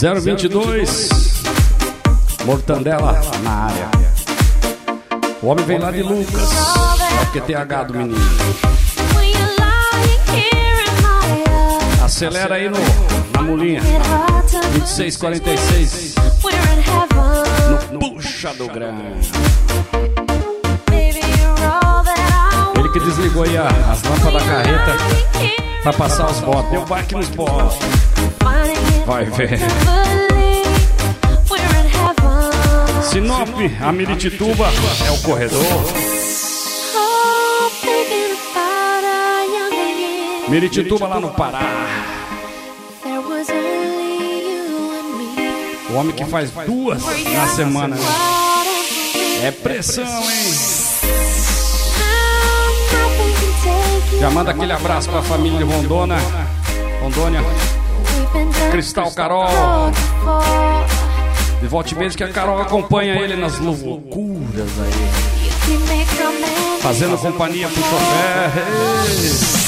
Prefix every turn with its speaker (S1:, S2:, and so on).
S1: 022 Mortandela na área. O homem vem lá de Lucas, é o QTH do menino. Acelera aí na mulinha 2646 no Puxa do Grande. Ele que desligou aí as lâmpadas da carreta pra passar os botes. Deu bike nos botes. Vai ver. Sinop, a Miritituba é o corredor. Miritituba lá no Pará. O homem que faz 2 na semana, né? É pressão, hein? Já manda aquele abraço pra família de Rondônia. Cristal Carol. De volta e meia que a Carol acompanha ele nas loucuras aí. Fazendo companhia pro chofer.